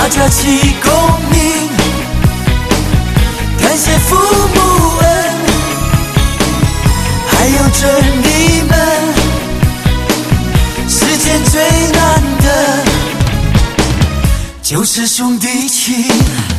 大家齐共鸣，感谢父母恩，还有着你们，世间最难的就是兄弟情。